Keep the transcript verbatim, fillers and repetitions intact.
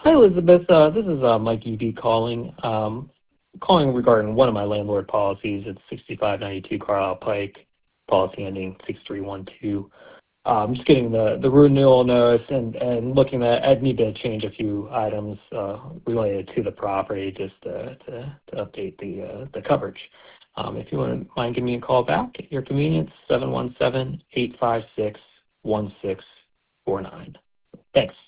Hi, Elizabeth. Uh, this is uh, Mike E B calling. Um, calling regarding one of my landlord policies. It's sixty-five ninety-two Carlisle Pike, policy ending six three one two. Um, just getting the, the renewal notice and, and looking at, I need to change a few items uh, related to the property just to, to, to update the, uh, the coverage. Um, if you wouldn't mind giving me a call back at your convenience, seven one seven, eight five six, one six four nine. Thanks.